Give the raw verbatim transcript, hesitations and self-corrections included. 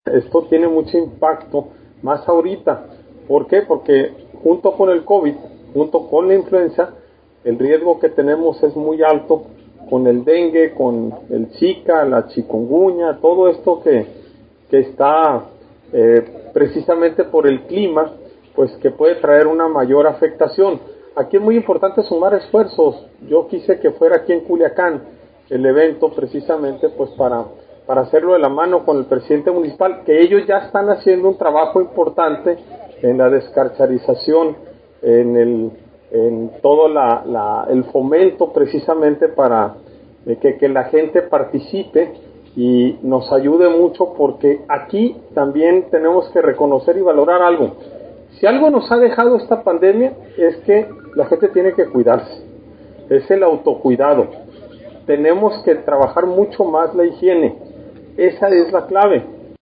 Esto tiene mucho impacto más ahorita. ¿Por qué? Porque junto con el COVID, junto con la influenza, el riesgo que tenemos es muy alto con el dengue, con el zika, la chikungunya, todo esto que, que está eh, precisamente por el clima, pues que puede traer una mayor afectación. Aquí es muy importante sumar esfuerzos. Yo quise que fuera aquí en Culiacán el evento precisamente pues para, para hacerlo de la mano con el presidente municipal, que ellos ya están haciendo un trabajo importante en la descarcharización, en el en todo la, la, el fomento precisamente para eh, que, que la gente participe y nos ayude mucho, porque aquí también tenemos que reconocer y valorar algo. Si algo nos ha dejado esta pandemia es que la gente tiene que cuidarse, es el autocuidado. Tenemos que trabajar mucho más la higiene, esa es la clave.